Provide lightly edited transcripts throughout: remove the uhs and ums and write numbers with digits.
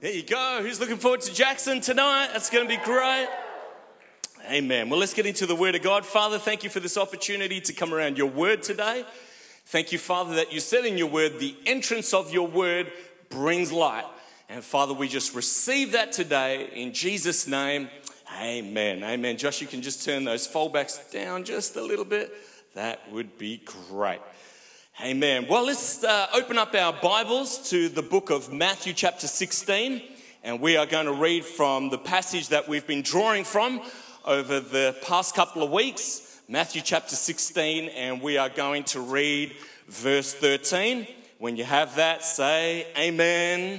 There you go. Who's looking forward to Jackson tonight? That's going to be great. Amen. Well, let's get into the Word of God. Father, thank you for this opportunity to come around your Word today. Thank you, Father, that you said in your Word, the entrance of your Word brings light. And Father, we just receive that today in Jesus' name. Amen. Amen. Josh, you can just turn those foldbacks down just a little bit. That would be great. Amen. Well, let's open up our Bibles to the book of Matthew chapter 16. And we are going to read from the passage that we've been drawing from over the past couple of weeks. Matthew chapter 16. And we are going to read verse 13. When you have that, say amen.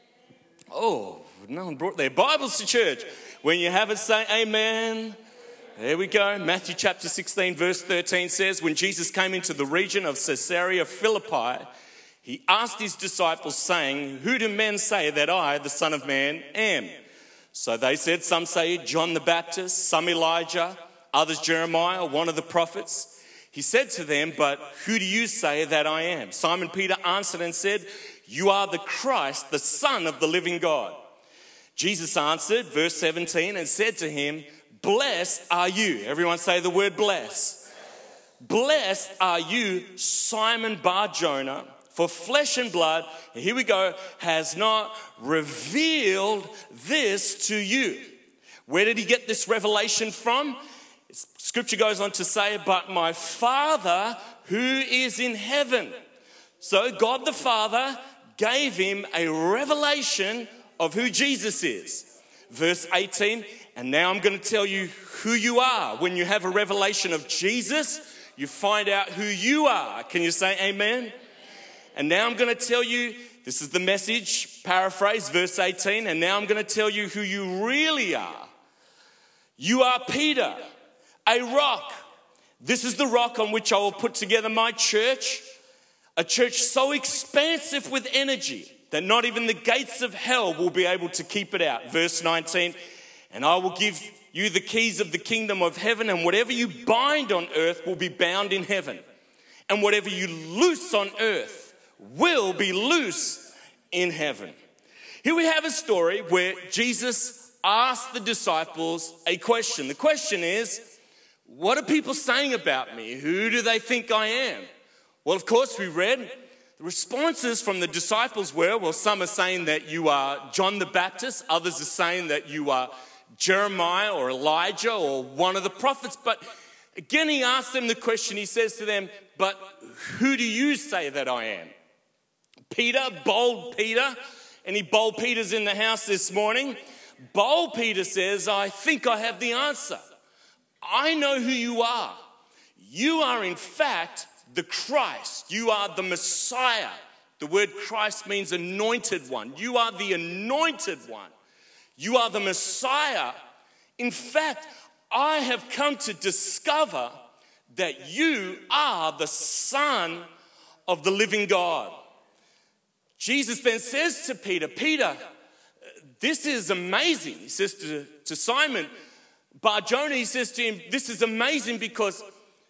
Oh, no one brought their Bibles to church. When you have it, say amen. There we go. Matthew chapter 16 verse 13 says, when Jesus came into the region of Caesarea Philippi, he asked his disciples saying, who do men say that I, the Son of Man, am? So they said, some say John the Baptist, some Elijah, others Jeremiah, one of the prophets. He said to them, but who do you say that I am? Simon Peter answered and said, you are the Christ, the Son of the living God. Jesus answered, verse 17, and said to him, blessed are you. Everyone say the word blessed. Blessed are you, Simon Bar-Jonah, for flesh and blood, here we go, has not revealed this to you. Where did he get this revelation from? Scripture goes on to say, but my Father who is in heaven. So God the Father gave him a revelation of who Jesus is. Verse 18, and now I'm going to tell you who you are. When you have a revelation of Jesus, you find out who you are. Can you say amen? And now I'm going to tell you, this is the message, paraphrase, verse 18, and now I'm going to tell you who you really are. You are Peter, a rock. This is the rock on which I will put together my church, a church so expansive with energy that not even the gates of hell will be able to keep it out. Verse 19, and I will give you the keys of the kingdom of heaven, and whatever you bind on earth will be bound in heaven. And whatever you loose on earth will be loose in heaven. Here we have a story where Jesus asked the disciples a question. The question is, what are people saying about me? Who do they think I am? Well, of course, we read the responses from the disciples were, well, some are saying that you are John the Baptist. Others are saying that you are Jeremiah or Elijah or one of the prophets. But again, he asked them the question. He says to them, but who do you say that I am? Peter, bold Peter. Any bold Peters in the house this morning? Bold Peter says, I think I have the answer. I know who you are. You are, in fact, the Christ. You are the Messiah. The word Christ means anointed one. You are the anointed one. You are the Messiah. In fact, I have come to discover that you are the Son of the living God. Jesus then says to Peter, Peter, this is amazing. He says to Simon Bar-Jonah, he says to him, this is amazing because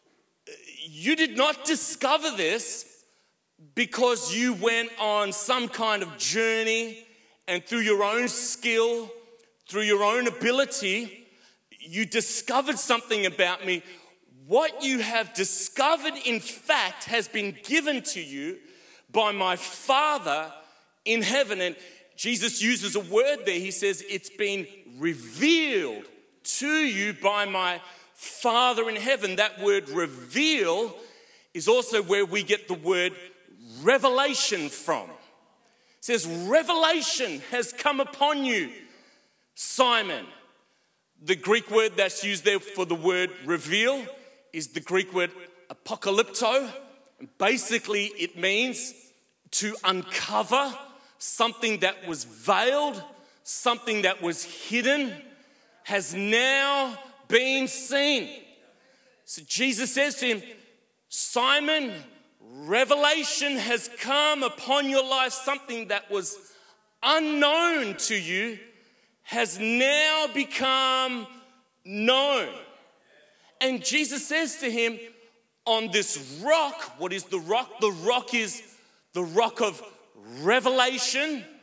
you did not discover this because you went on some kind of journey and through your own skill, through your own ability, you discovered something about me. What you have discovered, in fact, has been given to you by my Father in heaven. And Jesus uses a word there. He says, it's been revealed to you by my Father in heaven. That word reveal is also where we get the word revelation from. It says, revelation has come upon you, Simon. The Greek word that's used there for the word reveal is the Greek word apocalypto. Basically, it means to uncover something that was veiled, something that was hidden, has now been seen. So Jesus says to him, Simon, revelation has come upon your life. Something that was unknown to you has now become known. And Jesus says to him, on this rock, what is the rock? The rock is the rock of revelation,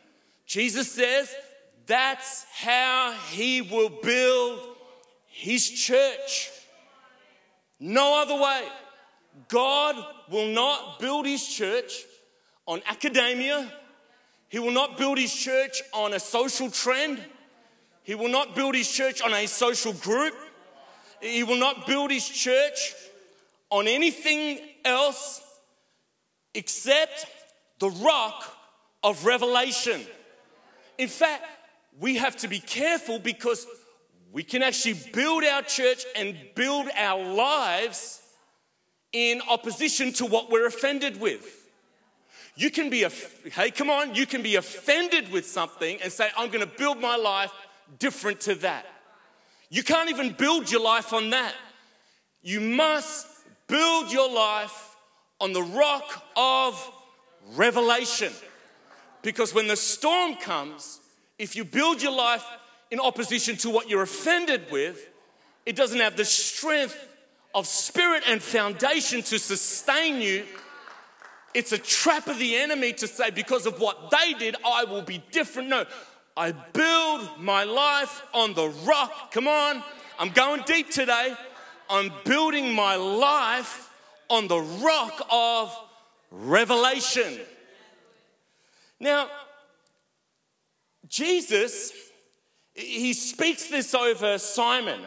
Jesus says that's how he will build his church. No other way. God will not build his church on academia. He will not build his church on a social trend. He will not build his church on a social group. He will not build his church on anything else except the rock of revelation. In fact, we have to be careful because we can actually build our church and build our lives in opposition to what we're offended with. You can be, you can be offended with something and say, I'm going to build my life different to that. You can't even build your life on that. You must build your life on the rock of revelation. Because when the storm comes, if you build your life in opposition to what you're offended with, it doesn't have the strength of spirit and foundation to sustain you. It's a trap of the enemy to say, because of what they did, I will be different. No, I build my life on the rock. Come on, I'm going deep today. I'm building my life on the rock of revelation. Now, Jesus, he speaks this over Simon.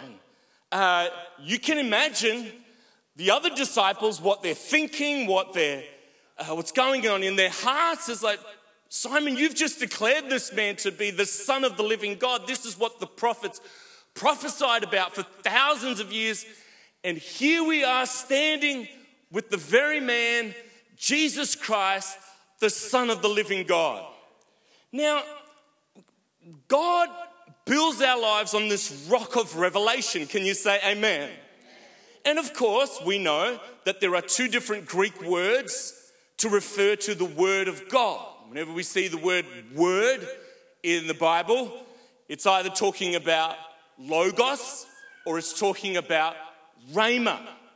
You can imagine the other disciples, what they're thinking, what's going on in their hearts is like, Simon, you've just declared this man to be the Son of the living God. This is what the prophets prophesied about for thousands of years. And here we are standing with the very man, Jesus Christ, the Son of the living God. Now, God builds our lives on this rock of revelation. Can you say amen? And of course, we know that there are two different Greek words to refer to the Word of God. Whenever we see the word word in the Bible, it's either talking about logos or it's talking about rhema.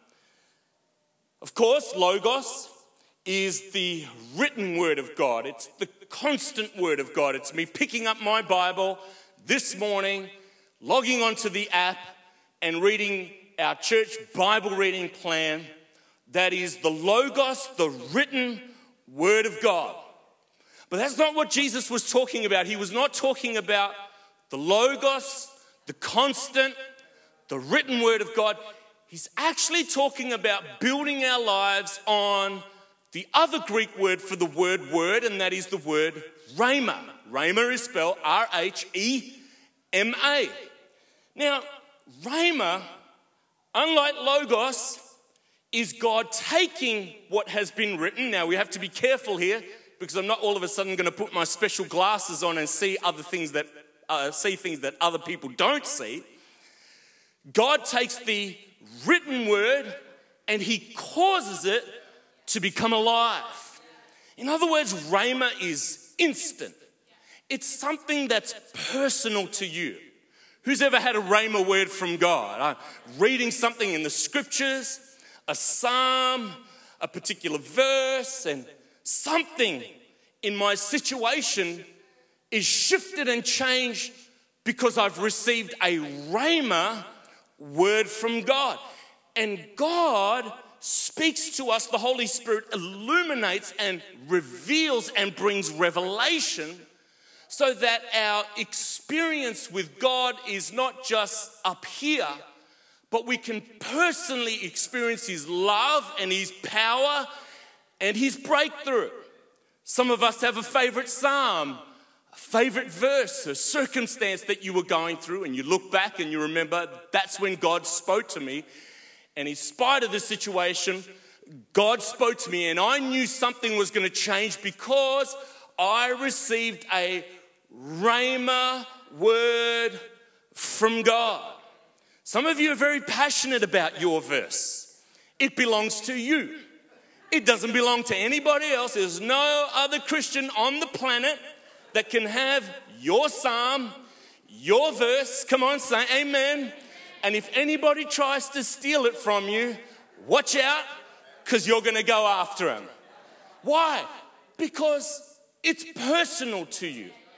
Of course, logos is the written word of God. It's the constant word of God. It's me picking up my Bible this morning, logging onto the app and reading our church Bible reading plan. That is the logos, the written word of God. But that's not what Jesus was talking about. He was not talking about the logos, the constant, the written word of God. He's actually talking about building our lives on the other Greek word for the word word, and that is the word rhema. Rhema is spelled R-H-E-M-A. Now, rhema, unlike logos, is God taking what has been written. Now, we have to be careful here because I'm not all of a sudden going to put my special glasses on and see things that other people don't see. God takes the written word and he causes it to become alive. In other words, rhema is instant. It's something that's personal to you. Who's ever had a rhema word from God? Reading something in the scriptures, a psalm, a particular verse, and something in my situation is shifted and changed because I've received a rhema word from God. And God speaks to us, the Holy Spirit illuminates and reveals and brings revelation so that our experience with God is not just up here, but we can personally experience his love and his power and his breakthrough. Some of us have a favorite psalm, a favorite verse, a circumstance that you were going through, and you look back and you remember that's when God spoke to me. And in spite of the situation, God spoke to me and I knew something was going to change because I received a rhema word from God. Some of you are very passionate about your verse. It belongs to you. It doesn't belong to anybody else. There's no other Christian on the planet that can have your psalm, your verse. Come on, say amen. And if anybody tries to steal it from you, watch out, because you're going to go after them. Why? Because it's personal to you.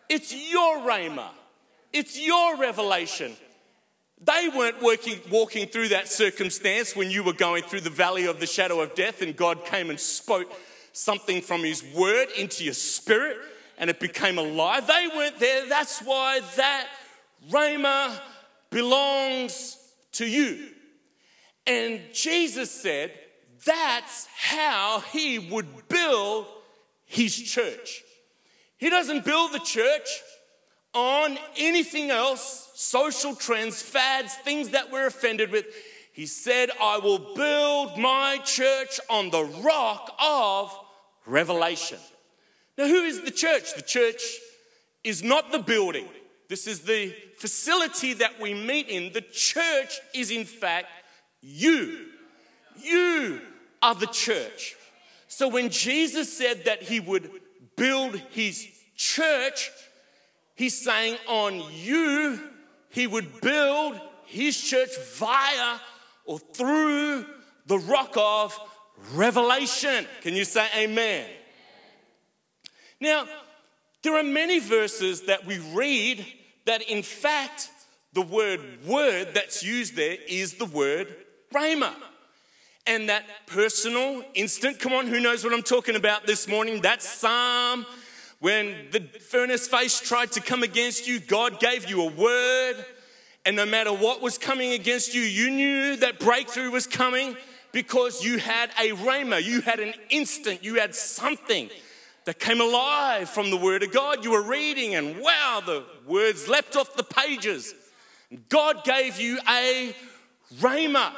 It's your rhema. It's your revelation. They weren't walking through that circumstance when you were going through the valley of the shadow of death and God came and spoke something from his word into your spirit and it became alive. They weren't there. That's why that rhema belongs to you. And Jesus said that's how he would build his church. He doesn't build the church on anything else, social trends, fads, things that we're offended with. He said, I will build my church on the rock of revelation. Now, who is the church? The church is not the building. This is the facility that we meet in. The church is, in fact, you. You are the church. So when Jesus said that he would build his church, he's saying on you, he would build his church via or through the rock of revelation. Can you say amen? Now, there are many verses that we read that in fact the word that's used there is the word rhema. And that personal, instant, come on, who knows what I'm talking about this morning? That psalm, when the furnace face tried to come against you, God gave you a word. And no matter what was coming against you, you knew that breakthrough was coming because you had a rhema. You had an instant. You had something that came alive from the word of God. You were reading and wow, the words leapt off the pages. God gave you a rhema.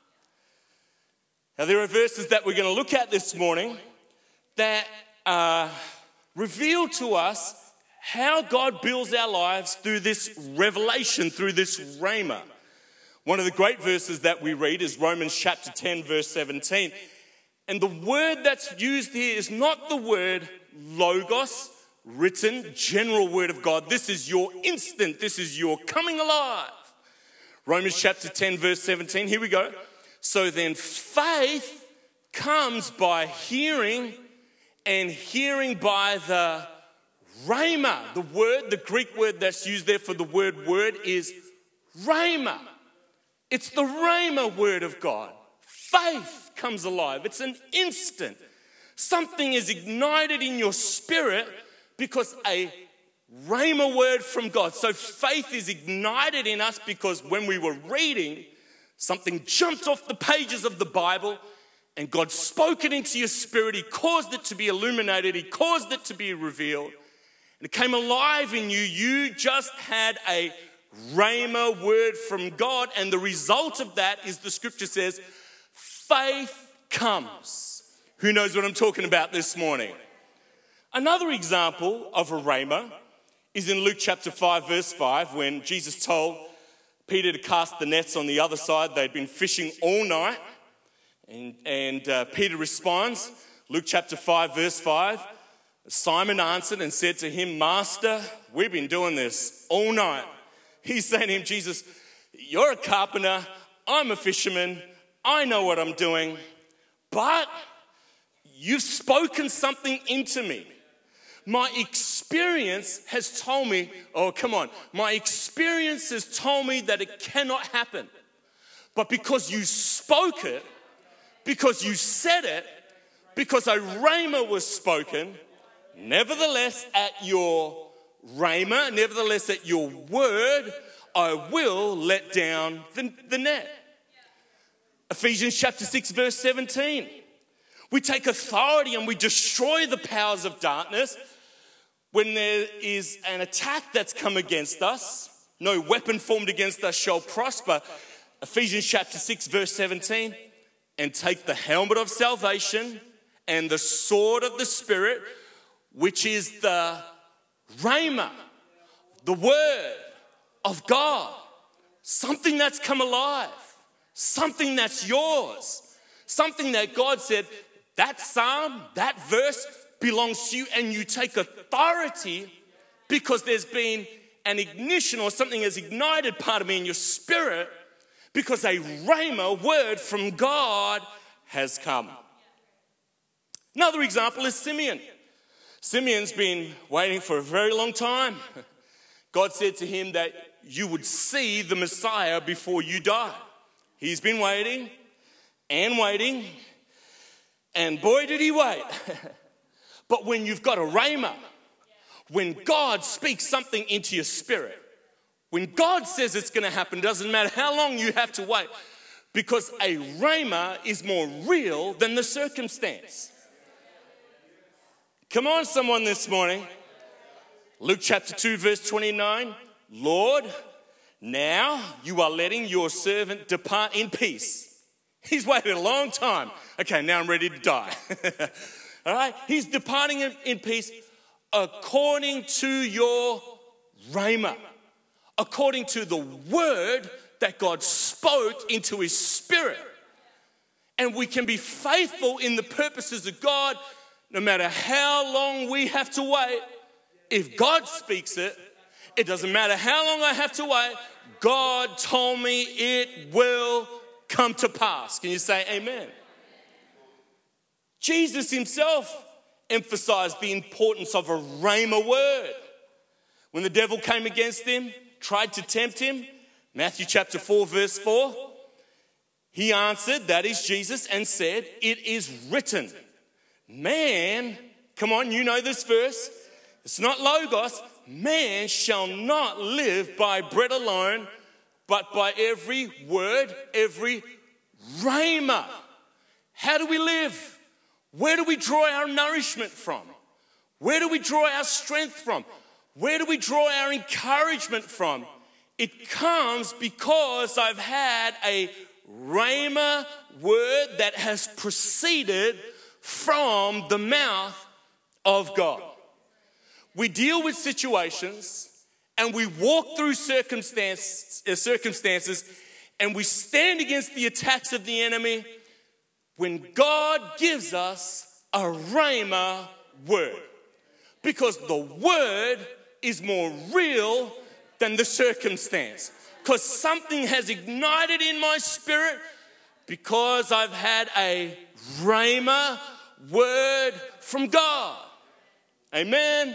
Now, there are verses that we're going to look at this morning that reveal to us how God builds our lives through this revelation, through this rhema. One of the great verses that we read is Romans chapter 10, verse 17. And the word that's used here is not the word logos, written, general word of God. This is your instant. This is your coming alive. Romans chapter 10, verse 17. Here we go. So then faith comes by hearing, and hearing by the rhema. The word, the Greek word that's used there for the word is rhema. It's the rhema word of God. Faith comes alive. It's an instant. Something is ignited in your spirit because a rhema word from God. So faith is ignited in us because when we were reading, something jumped off the pages of the Bible and God spoke it into your spirit. He caused it to be illuminated. He caused it to be revealed. And it came alive in you. You just had a rhema word from God. And the result of that is the scripture says, faith comes. Who knows what I'm talking about this morning? Another example of a rhema is in Luke chapter 5, verse 5, when Jesus told Peter to cast the nets on the other side. They'd been fishing all night. And Peter responds, Luke chapter 5, verse 5. Simon answered and said to him, Master, we've been doing this all night. He's saying to him, Jesus, you're a carpenter, I'm a fisherman, I know what I'm doing, but you've spoken something into me. My experience has told me, my experience has told me that it cannot happen. But because you spoke it, because you said it, because a rhema was spoken, nevertheless at your rhema, nevertheless at your word, I will let down the net. Ephesians chapter 6, verse 17. We take authority and we destroy the powers of darkness. When there is an attack that's come against us, no weapon formed against us shall prosper. Ephesians chapter 6, verse 17. And take the helmet of salvation and the sword of the Spirit, which is the rhema, the word of God. Something that's come alive. Something that's yours. Something that God said, that psalm, that verse belongs to you, and you take authority because there's been an ignition or something has ignited part of me in your spirit because a rhema word from God has come. Another example is Simeon. Simeon's been waiting for a very long time. God said to him that you would see the Messiah before you die. He's been waiting and waiting, and boy did he wait. But when you've got a rhema, when God speaks something into your spirit, when God says it's going to happen, doesn't matter how long you have to wait, because a rhema is more real than the circumstance. Come on, someone, this morning. Luke chapter 2, verse 29. Lord, now you are letting your servant depart in peace. He's waited a long time. Okay, now I'm ready to die. All right? He's departing in peace according to your rhema, according to the word that God spoke into his spirit. And we can be faithful in the purposes of God no matter how long we have to wait. If God speaks it, it doesn't matter how long I have to wait. God told me it will come to pass. Can you say amen? Jesus himself emphasized the importance of a rhema word. When the devil came against him, tried to tempt him, Matthew chapter 4, verse 4, he answered, that is Jesus, and said, it is written. Man, come on, you know this verse. It's not Logos. Man shall not live by bread alone, but by every word, every rhema. How do we live? Where do we draw our nourishment from? Where do we draw our strength from? Where do we draw our encouragement from? It comes because I've had a rhema word that has proceeded from the mouth of God. We deal with situations and we walk through circumstances and we stand against the attacks of the enemy when God gives us a rhema word. Because the word is more real than the circumstance. Because something has ignited in my spirit because I've had a rhema word from God. Amen.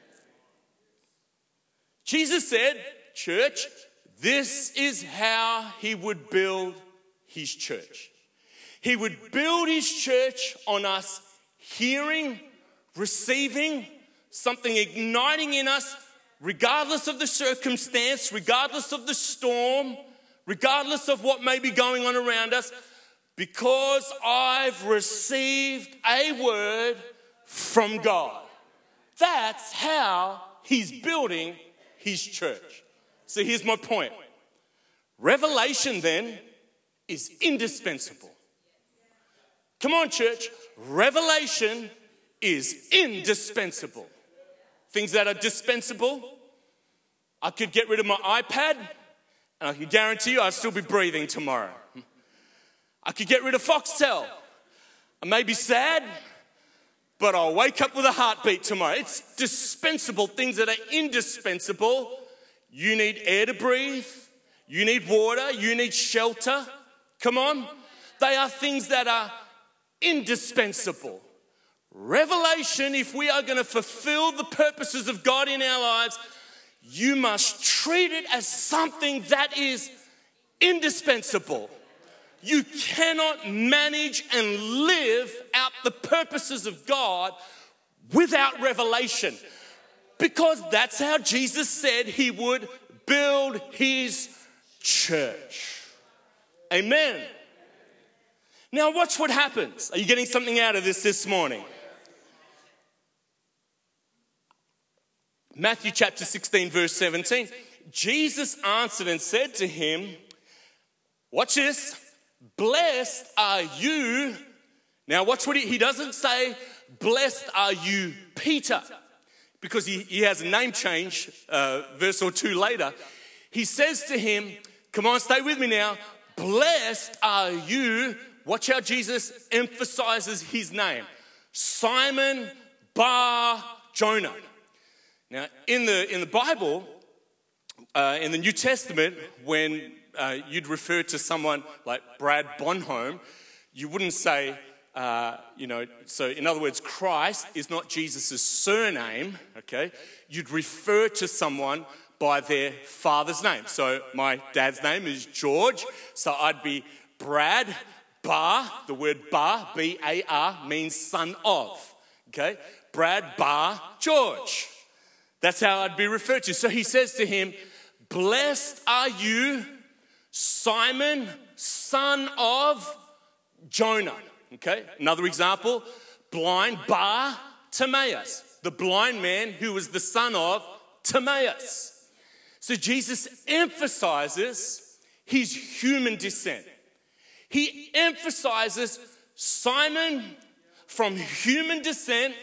Jesus said, church, this is how he would build his church. He would build his church on us hearing, receiving, something igniting in us, regardless of the circumstance, regardless of the storm, regardless of what may be going on around us, because I've received a word from God. That's how he's building his church. So here's my point. Revelation then is indispensable. Come on, church. Revelation is indispensable. Things that are dispensable, I could get rid of my iPad and I can guarantee you I'll still be breathing tomorrow. I could get rid of Foxtel. I may be sad, but I'll wake up with a heartbeat tomorrow. It's dispensable. Things that are indispensable. You need air to breathe. You need water. You need shelter. Come on. They are things that are indispensable. Revelation, if we are going to fulfill the purposes of God in our lives, you must treat it as something that is indispensable. You cannot manage and live out the purposes of God without revelation, because that's how Jesus said he would build his church. Amen. Now watch what happens. Are you getting something out of this morning? Matthew chapter 16, verse 17. Jesus answered and said to him, watch this, blessed are you. Now watch what he doesn't say, blessed are you, Peter, because he has a name change, verse or two later. He says to him, come on, stay with me now, blessed are you. Watch how Jesus emphasizes his name, Simon Bar Jonah. Now, in the Bible, in the New Testament, when you'd refer to someone like Brad Bonhomme, you wouldn't say, so in other words, Christ is not Jesus' surname, okay? You'd refer to someone by their father's name. So my dad's name is George, so I'd be Brad Bar. The word Bar, B-A-R, means son of, okay? Brad Bar George. That's how I'd be referred to. So he says to him, blessed are you, Simon, son of Jonah. Okay, another example, blind Bar Timaeus, the blind man who was the son of Timaeus. So Jesus emphasizes his human descent. He emphasizes, Simon, from human descent,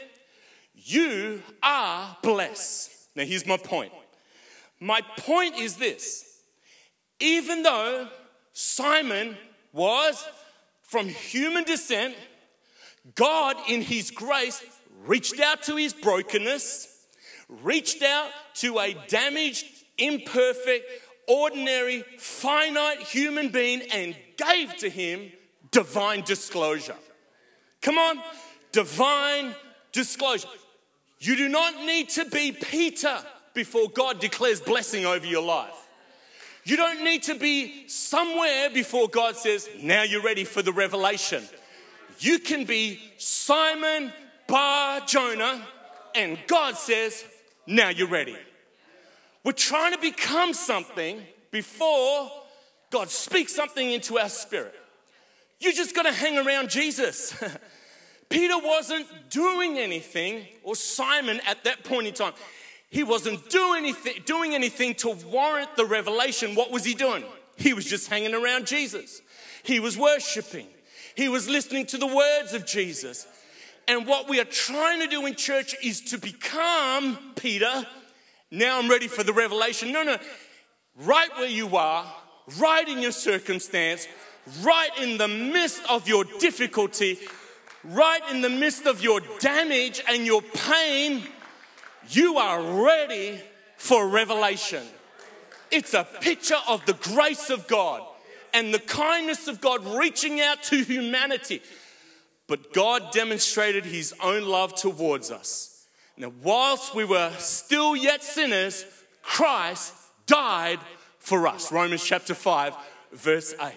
you are blessed. Now here's my point. My point is this. Even though Simon was from human descent, God in his grace reached out to his brokenness, reached out to a damaged, imperfect, ordinary, finite human being and gave to him divine disclosure. Come on, divine disclosure. You do not need to be Peter before God declares blessing over your life. You don't need to be somewhere before God says, now you're ready for the revelation. You can be Simon Bar Jonah and God says, now you're ready. We're trying to become something before God speaks something into our spirit. You just got to hang around Jesus. Peter wasn't doing anything, or Simon at that point in time. He wasn't doing anything to warrant the revelation. What was he doing? He was just hanging around Jesus. He was worshiping. He was listening to the words of Jesus. And what we are trying to do in church is to become Peter. Now I'm ready for the revelation. No. Right where you are, right in your circumstance, right in the midst of your difficulty, right in the midst of your damage and your pain, you are ready for revelation. It's a picture of the grace of God and the kindness of God reaching out to humanity. But God demonstrated his own love towards us. Now, whilst we were still yet sinners, Christ died for us. Romans chapter 5, verse 8.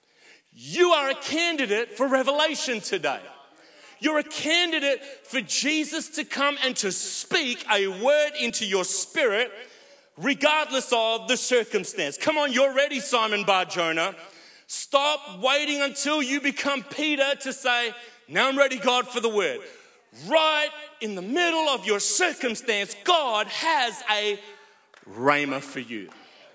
You are a candidate for revelation today. You're a candidate for Jesus to come and to speak a word into your spirit, regardless of the circumstance. Come on, you're ready, Simon Bar Jonah. Stop waiting until you become Peter to say, now I'm ready, God, for the word. Right in the middle of your circumstance, God has a rhema for you.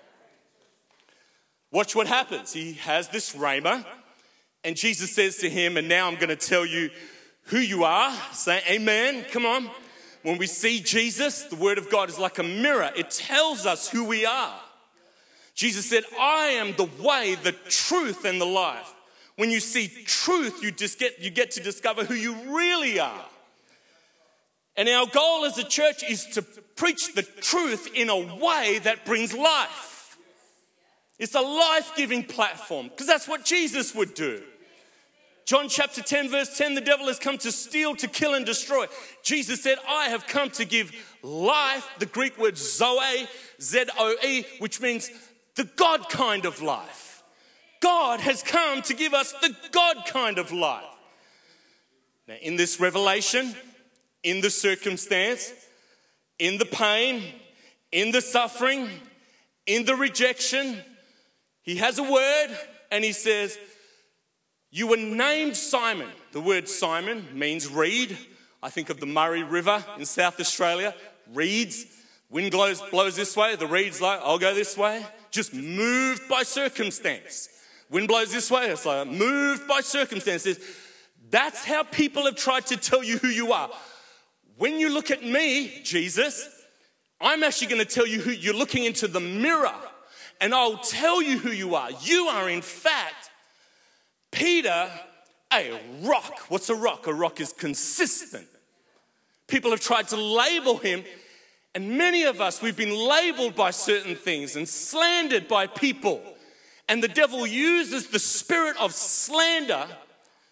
Watch what happens. He has this rhema, and Jesus says to him, and now I'm going to tell you who you are. Say amen. Come on. When we see Jesus, the word of God is like a mirror. It tells us who we are. Jesus said, I am the way, the truth, and the life. When you see truth, you get to discover who you really are. And our goal as a church is to preach the truth in a way that brings life. It's a life-giving platform, because that's what Jesus would do. John chapter 10, verse 10, the devil has come to steal, to kill, and destroy. Jesus said, I have come to give life, the Greek word zoe, Z-O-E, which means the God kind of life. God has come to give us the God kind of life. Now, in this revelation, in the circumstance, in the pain, in the suffering, in the rejection, he has a word and he says, you were named Simon. The word Simon means reed. I think of the Murray River in South Australia. Reeds. Wind blows this way. The reed's like, I'll go this way. Just moved by circumstance. Wind blows this way. It's like moved by circumstances. That's how people have tried to tell you who you are. When you look at me, Jesus, I'm actually going to tell you who you're looking into the mirror. And I'll tell you who you are. You are, in fact, Peter, a rock. What's a rock? A rock is consistent. People have tried to label him, and many of us, we've been labeled by certain things and slandered by people. And the devil uses the spirit of slander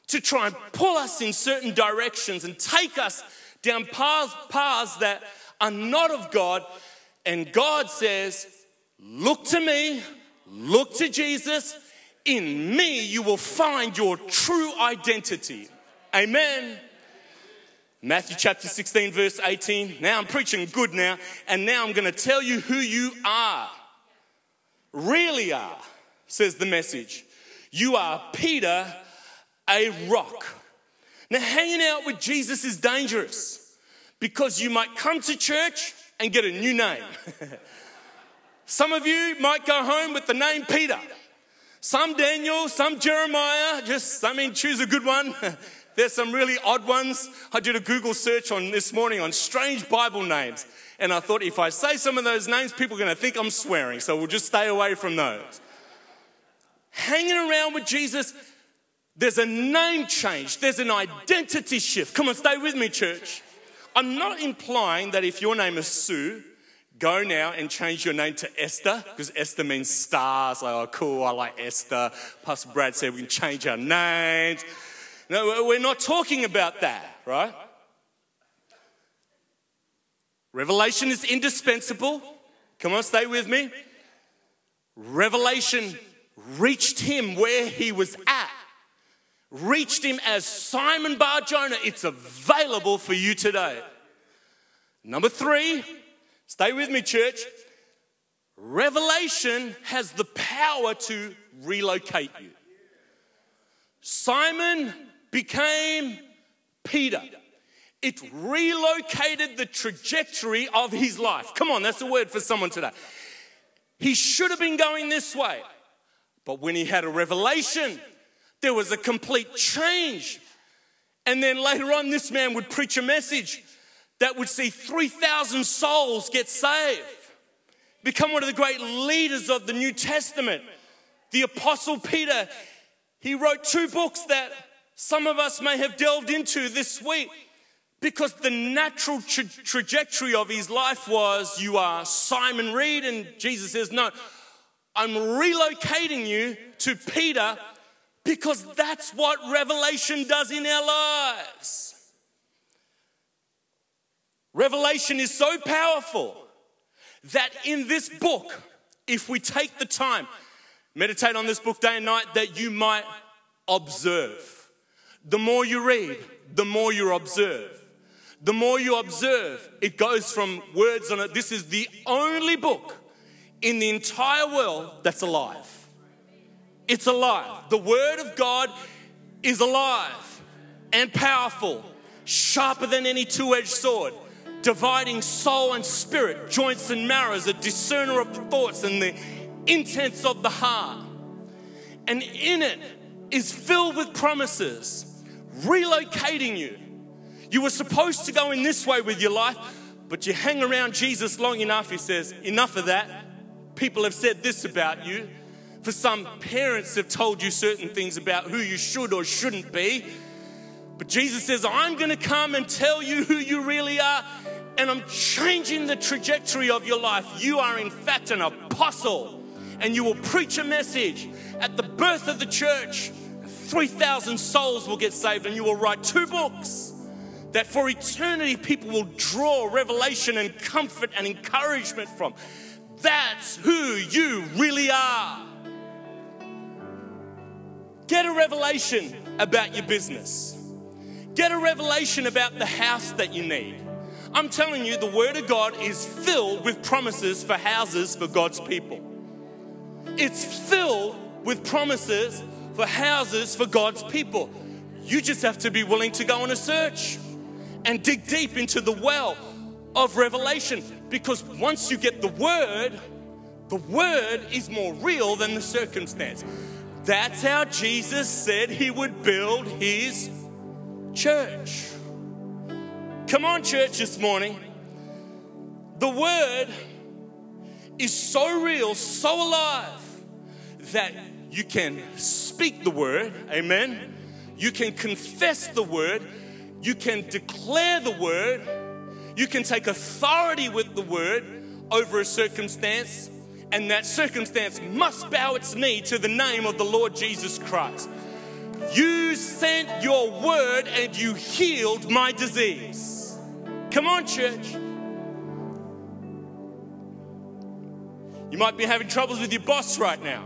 to try and pull us in certain directions and take us down paths that are not of God. And God says, look to me, look to Jesus. In me, you will find your true identity. Amen. Matthew chapter 16, verse 18. Now I'm preaching good now. And now I'm going to tell you who you are. Really are, says the message. You are Peter, a rock. Now hanging out with Jesus is dangerous because you might come to church and get a new name. Some of you might go home with the name Peter. Some Daniel, some Jeremiah, choose a good one. There's some really odd ones. I did a Google search this morning on strange Bible names. And I thought if I say some of those names, people are going to think I'm swearing. So we'll just stay away from those. Hanging around with Jesus, there's a name change. There's an identity shift. Come on, stay with me, church. I'm not implying that if your name is Sue, go now and change your name to Esther, because Esther means stars. Like, oh, cool, I like Esther. Pastor Brad said we can change our names. No, we're not talking about that, right? Revelation is indispensable. Come on, stay with me. Revelation reached him where he was at. Reached him as Simon Bar-Jonah. It's available for you today. Number 3, stay with me, church. Revelation has the power to relocate you. Simon became Peter. It relocated the trajectory of his life. Come on, that's a word for someone today. He should have been going this way. But when he had a revelation, there was a complete change. And then later on, this man would preach a message that would see 3,000 souls get saved. Become one of the great leaders of the New Testament. The Apostle Peter, he wrote 2 books that some of us may have delved into this week because the natural trajectory of his life was, you are Simon Reed, and Jesus says, no, I'm relocating you to Peter because that's what revelation does in our lives. Revelation is so powerful that in this book, if we take the time, meditate on this book day and night, that you might observe. The more you read, the more you observe. The more you observe, it goes from words on it. This is the only book in the entire world that's alive. It's alive. The Word of God is alive and powerful, sharper than any two-edged sword, dividing soul and spirit, joints and marrows, a discerner of the thoughts and the intents of the heart. And in it is filled with promises, relocating you. You were supposed to go in this way with your life, but you hang around Jesus long enough, he says, enough of that. People have said this about you. For some, parents have told you certain things about who you should or shouldn't be. But Jesus says, I'm going to come and tell you who you really are, and I'm changing the trajectory of your life. You are, in fact, an apostle, and you will preach a message at the birth of the church. 3,000 souls will get saved, and you will write 2 books that for eternity people will draw revelation and comfort and encouragement from. That's who you really are. Get a revelation about your business. Get a revelation about the house that you need. I'm telling you, the Word of God is filled with promises for houses for God's people. It's filled with promises for houses for God's people. You just have to be willing to go on a search and dig deep into the well of revelation. Because once you get the Word is more real than the circumstance. That's how Jesus said he would build his church. Come on, church, this morning. The Word is so real, so alive, that you can speak the Word, amen? You can confess the Word. You can declare the Word. You can take authority with the Word over a circumstance, and that circumstance must bow its knee to the name of the Lord Jesus Christ. You sent your word and you healed my disease. Come on, church. You might be having troubles with your boss right now.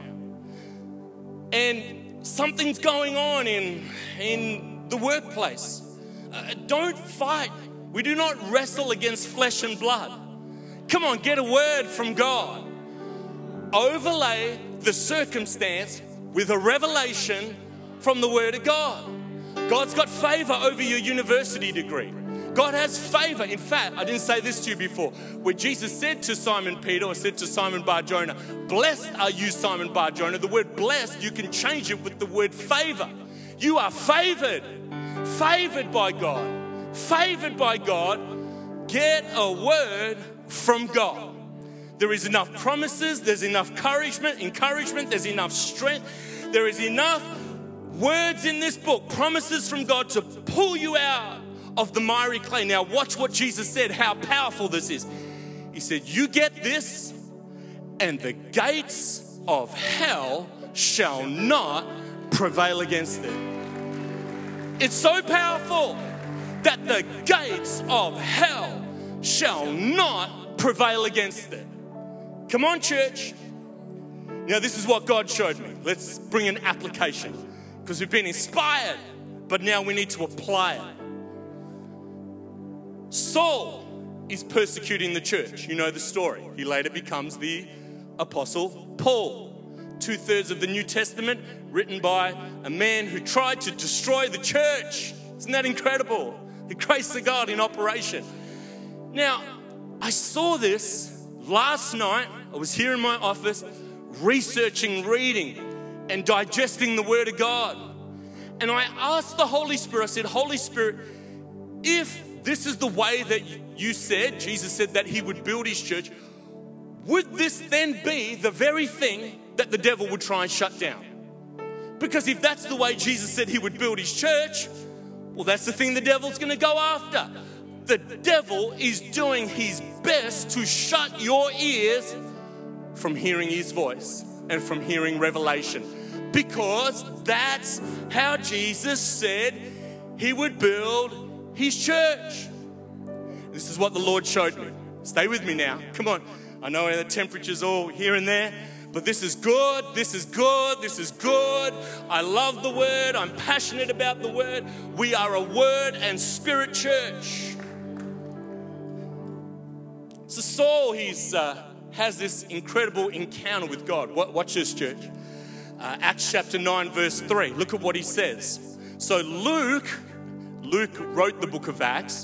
And something's going on in the workplace. Don't fight. We do not wrestle against flesh and blood. Come on, get a word from God. Overlay the circumstance with a revelation from the Word of God. God's got favor over your university degree. God has favor. In fact, I didn't say this to you before. Where Jesus said to Simon Peter, or said to Simon Bar-Jonah, blessed are you, Simon Bar-Jonah. The word blessed, you can change it with the word favor. You are favored. Favored by God. Favored by God. Get a word from God. There is enough promises. There's enough encouragement. There's enough strength. There is enough words in this book, promises from God to pull you out of the miry clay. Now watch what Jesus said, how powerful this is. He said, you get this, and the gates of hell shall not prevail against it. It's so powerful that the gates of hell shall not prevail against it. Come on, church. Now this is what God showed me. Let's bring an application, because we've been inspired, but now we need to apply it. Saul is persecuting the church. You know the story. He later becomes the Apostle Paul. 2/3 of the New Testament written by a man who tried to destroy the church. Isn't that incredible? The grace of God in operation. Now, I saw this last night. I was here in my office researching, reading, and digesting the Word of God. And I asked the Holy Spirit, I said, Holy Spirit, if this is the way that you said, Jesus said that he would build his church, would this then be the very thing that the devil would try and shut down? Because if that's the way Jesus said he would build his church, well, that's the thing the devil's going to go after. The devil is doing his best to shut your ears from hearing his voice and from hearing revelation, because that's how Jesus said he would build his church. This is what the Lord showed me. Stay with me now. Come on. I know the temperature's all here and there, but this is good. This is good. This is good. I love the word. I'm passionate about the word. We are a word and spirit church. So Saul, has this incredible encounter with God. Watch this, church. Acts chapter 9, verse 3. Look at what he says. So Luke wrote the book of Acts.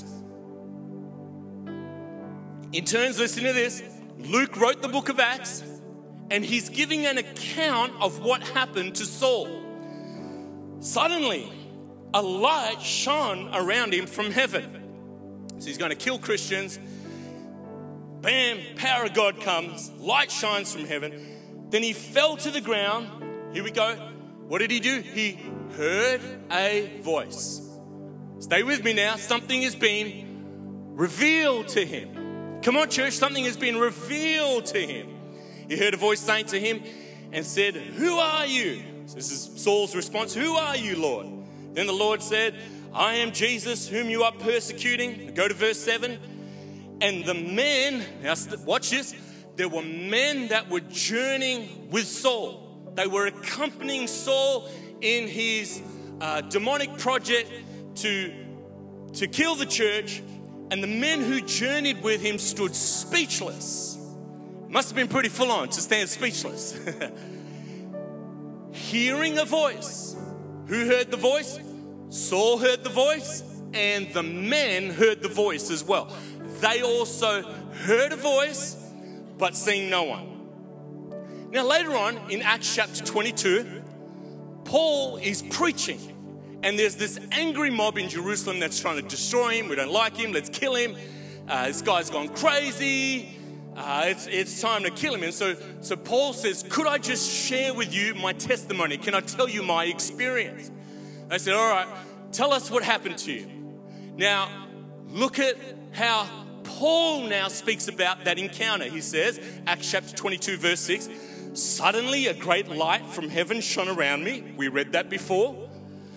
In turns, listen to this. Luke wrote the book of Acts, and he's giving an account of what happened to Saul. Suddenly, a light shone around him from heaven. So he's going to kill Christians. Bam, power of God comes. Light shines from heaven. Then he fell to the ground. Here we go. What did he do? He heard a voice. Stay with me now. Something has been revealed to him. Come on, church. Something has been revealed to him. He heard a voice saying to him and said, who are you? So this is Saul's response. Who are you, Lord? Then the Lord said, I am Jesus whom you are persecuting. Go to verse 7. And the men, now watch this, there were men that were journeying with Saul. They were accompanying Saul in his demonic project to kill the church. And the men who journeyed with him stood speechless. Must have been pretty full on to stand speechless. Hearing a voice. Who heard the voice? Saul heard the voice, and the men heard the voice as well. They also heard a voice, but seen no one. Now later on in Acts chapter 22, Paul is preaching, and there's this angry mob in Jerusalem that's trying to destroy him. We don't like him, let's kill him. This guy's gone crazy. It's time to kill him. And so Paul says, could I just share with you my testimony? Can I tell you my experience? They said, all right, tell us what happened to you. Now, look at how Paul now speaks about that encounter. He says, Acts chapter 22, verse 6, suddenly a great light from heaven shone around me. We read that before.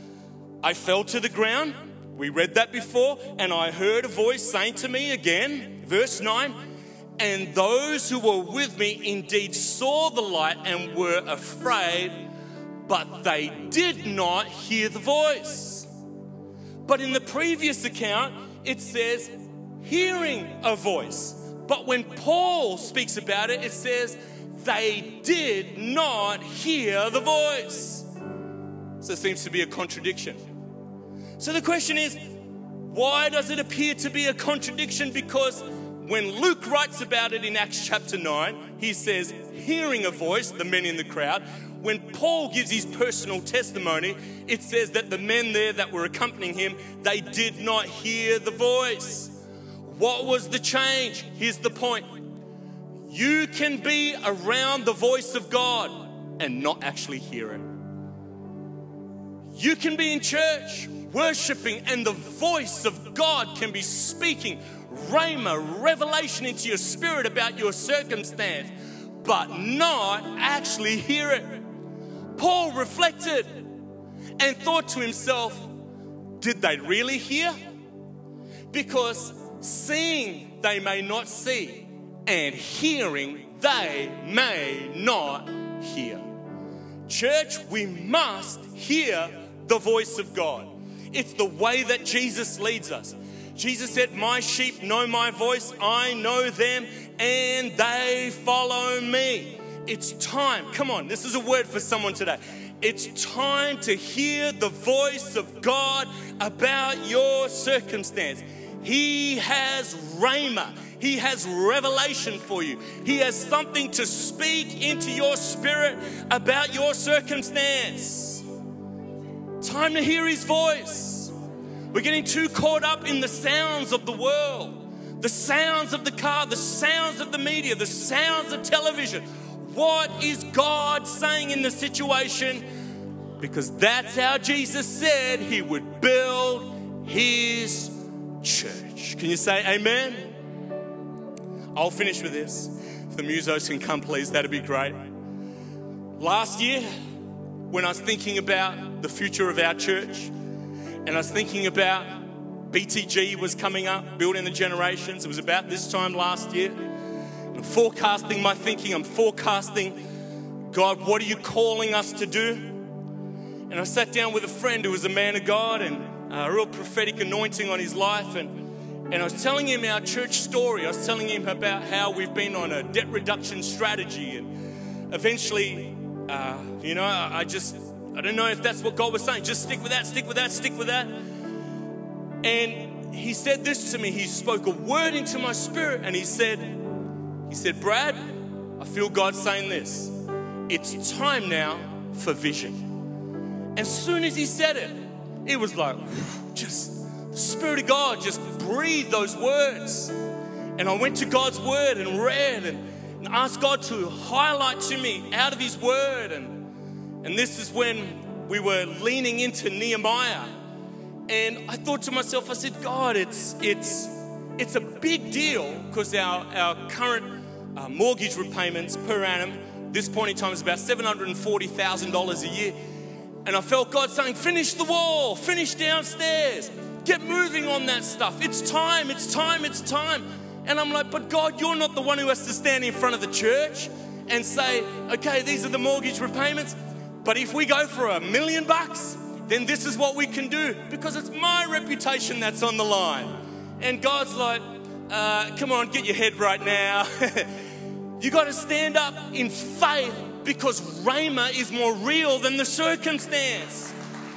I fell to the ground. We read that before. And I heard a voice saying to me again, verse 9, and those who were with me indeed saw the light and were afraid, but they did not hear the voice. But in the previous account, it says hearing a voice. But when Paul speaks about it, it says they did not hear the voice. So it seems to be a contradiction. So the question is, why does it appear to be a contradiction? Because when Luke writes about it in Acts chapter 9, he says, hearing a voice, the men in the crowd. When Paul gives his personal testimony, it says that the men there that were accompanying him, they did not hear the voice. What was the change? Here's the point. You can be around the voice of God and not actually hear it. You can be in church worshiping and the voice of God can be speaking rhema, revelation into your spirit about your circumstance, but not actually hear it. Paul reflected and thought to himself, did they really hear? Because seeing they may not see, and hearing they may not hear. Church, we must hear the voice of God. It's the way that Jesus leads us. Jesus said, my sheep know my voice, I know them, and they follow me. It's time. Come on, this is a word for someone today. It's time to hear the voice of God about your circumstance. He has rhema. He has revelation for you. He has something to speak into your spirit about your circumstance. Time to hear his voice. We're getting too caught up in the sounds of the world, the sounds of the car, the sounds of the media, the sounds of television. What is God saying in the situation? Because that's how Jesus said he would build his church. Can you say amen? I'll finish with this. If the musos can come, please, that'd be great. Last year, when I was thinking about the future of our church, and I was thinking about BTG was coming up, Building the Generations. It was about this time last year. I'm forecasting my thinking. I'm forecasting, God, what are you calling us to do? And I sat down with a friend who was a man of God and a real prophetic anointing on his life. And I was telling him our church story. I was telling him about how we've been on a debt reduction strategy. And eventually, I don't know if that's what God was saying. Just stick with that, stick with that, stick with that. And he said this to me. He spoke a word into my spirit and he said, Brad, I feel God saying this. It's time now for vision. As soon as he said it, it was like, just the Spirit of God just breathed those words. And I went to God's word and read and asked God to highlight to me out of his word. And this is when we were leaning into Nehemiah. And I thought to myself, I said, God, it's a big deal because our current mortgage repayments per annum, this point in time, is about $740,000 a year. And I felt God saying, finish the wall, finish downstairs, get moving on that stuff. It's time, it's time, it's time. And I'm like, but God, you're not the one who has to stand in front of the church and say, okay, these are the mortgage repayments. But if we go for $1 million, then this is what we can do because it's my reputation that's on the line. And God's like, come on, get your head right now. You got to stand up in faith because rhema is more real than the circumstance.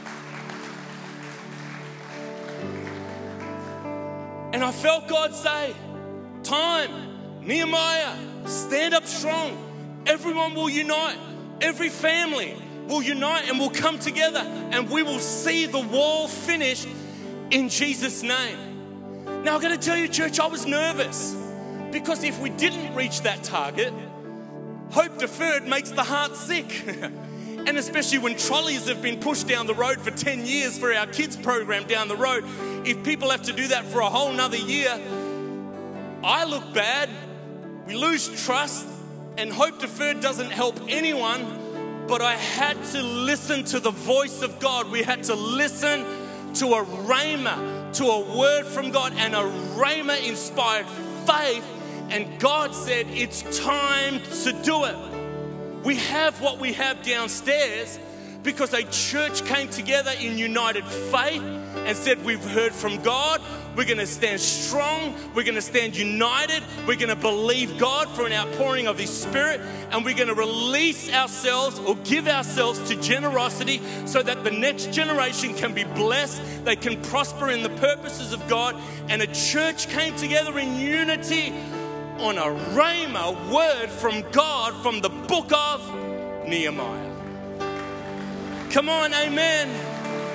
And I felt God say, time, Nehemiah, stand up strong. Everyone will unite. Every family will unite and will come together and we will see the wall finished in Jesus' name. Now, I've got to tell you, church, I was nervous because if we didn't reach that target, hope deferred makes the heart sick. And especially when trolleys have been pushed down the road for 10 years for our kids program down the road, if people have to do that for a whole nother year, I look bad, we lose trust, and hope deferred doesn't help anyone but I had to listen to the voice of God. We had to listen to a rhema, to a word from God, and a rhema inspired faith. And God said, it's time to do it. We have what we have downstairs because a church came together in united faith and said, we've heard from God. We're going to stand strong. We're going to stand united. We're going to believe God for an outpouring of His Spirit. And we're going to release ourselves or give ourselves to generosity so that the next generation can be blessed. They can prosper in the purposes of God. And a church came together in unity on a rhema word from God from the book of Nehemiah. Come on, amen.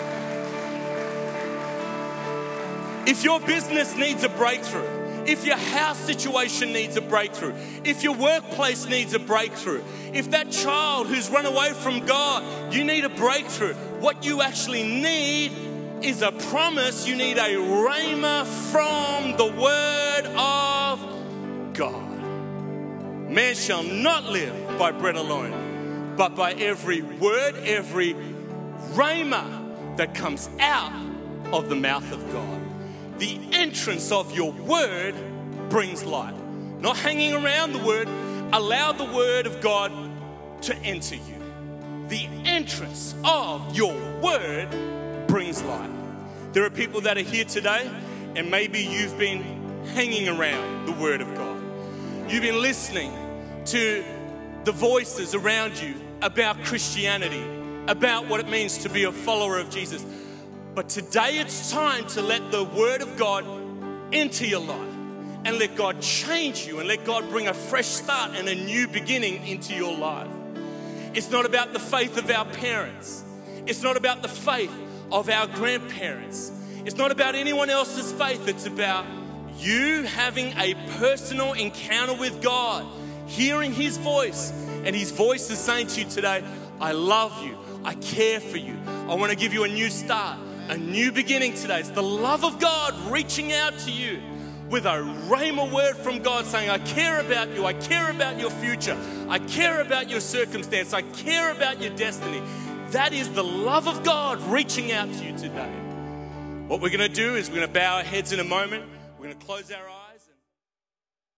If your business needs a breakthrough, if your house situation needs a breakthrough, if your workplace needs a breakthrough, if that child who's run away from God, you need a breakthrough. What you actually need is a promise. You need a rhema from the word of God. Man shall not live by bread alone, but by every word, every rhema that comes out of the mouth of God. The entrance of your word brings light. Not hanging around the word, allow the word of God to enter you. The entrance of your word brings light. There are people that are here today, and maybe you've been hanging around the word of God. You've been listening to the voices around you about Christianity, about what it means to be a follower of Jesus. But today it's time to let the word of God into your life and let God change you and let God bring a fresh start and a new beginning into your life. It's not about the faith of our parents. It's not about the faith of our grandparents. It's not about anyone else's faith. It's about you having a personal encounter with God, hearing His voice. And His voice is saying to you today, I love you. I care for you. I want to give you a new start. A new beginning today. It's the love of God reaching out to you with a rhema word from God saying, I care about you. I care about your future. I care about your circumstance. I care about your destiny. That is the love of God reaching out to you today. What we're going to do is we're going to bow our heads in a moment. We're going to close our eyes.